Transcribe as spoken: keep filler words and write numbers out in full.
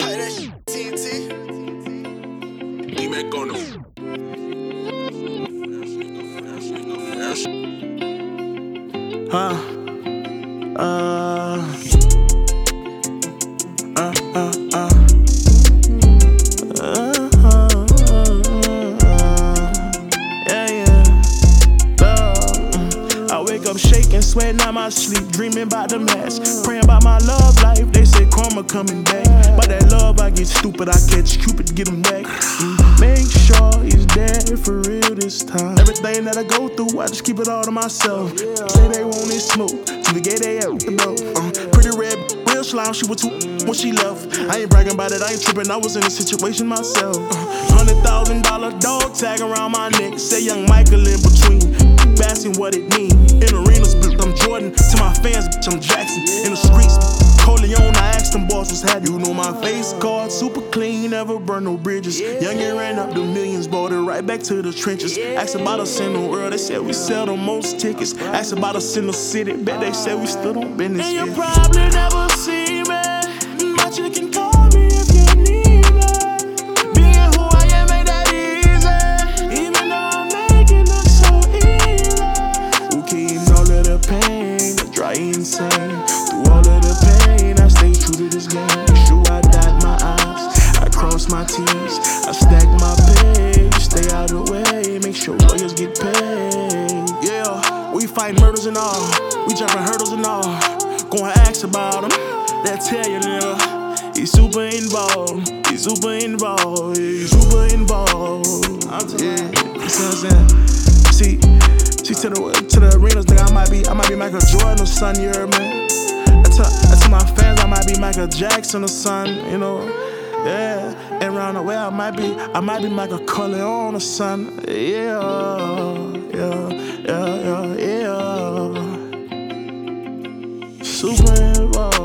that shit, T N T. D-Mac on them. Huh? Uh. Uh, uh, uh. Uh, uh, uh. Yeah, yeah. Love. I wake up shaking, sweating out my sleep, dreaming about the mess, praying about my love life. They say karma coming back, but that love I get stupid, I catch Cupid, get him back. Mm, make sure he's there for real this time. Everything that I go through, I just keep it all to myself. Say they want it smoke, to the gate they out the door. Uh, pretty red, real slime, she was too when she left. I ain't bragging about it, I ain't tripping, I was in a situation myself. Uh, Hundred thousand dollar dog tag around my neck, say young Michael in between. Asking what it mean. In arenas, I'm Jordan. To my fans, bitch, I'm Jackson. In the streets, Coleon, I asked them boys what's happening. You know my face card, super clean, never burn no bridges. Young and ran up the millions, bought it right back to the trenches. Asked about us in the world, they said we sell the most tickets. Asked about us in the city, bet they said we still on business. And you probably never see me, but you can call me if you need me. Being who I am ain't that easy, even though I make it look so easy. Who came all of the pain, that drive insane. Through all of the pain, I stay true to this game. Make sure I dot my I's, I cross my T's, I stack my pay, stay out of the way, make sure lawyers get paid. Yeah, we fight murders and all, we jumping hurdles and all. Gonna ask about him, they'll tell you, nigga. He's super involved, he's super involved, he's super involved. Yeah, you see what I'm saying? See, see to the to the arenas, nigga, I might be I might be Michael Jordan or son, you heard me? I tell, I tell my fans I might be Michael Jackson or son, you know? Yeah, and round the way I might be I might be Michael Corleone or son. Yeah, yeah, yeah, yeah, yeah. Super involved.